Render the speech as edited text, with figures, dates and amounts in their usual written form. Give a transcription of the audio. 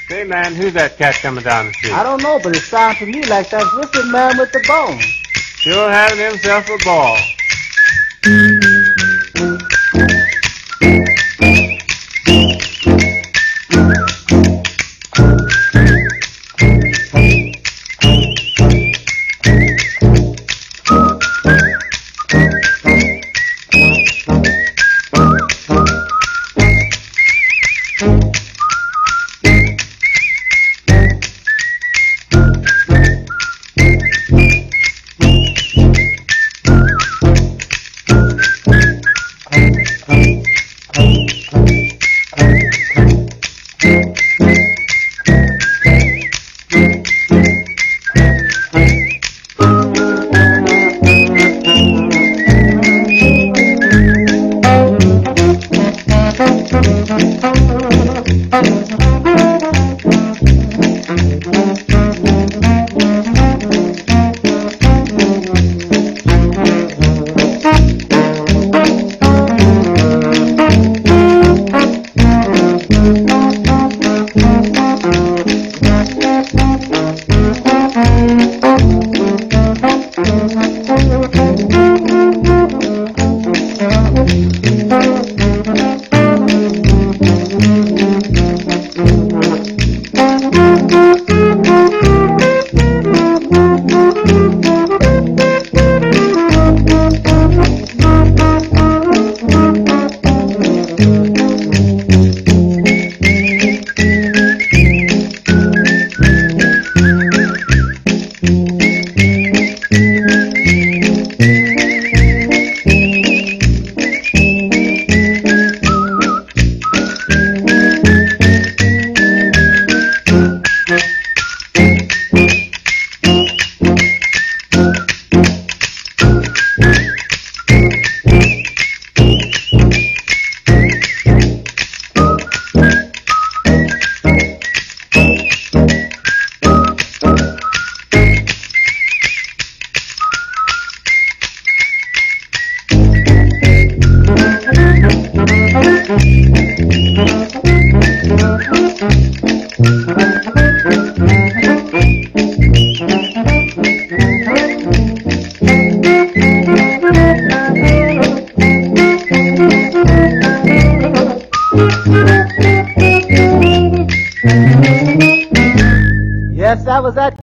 Say, man, who's that cat coming down the street? I don't know, but it sounds to me like that wicked man with the bone. Sure having himself a ball. Yes, that was that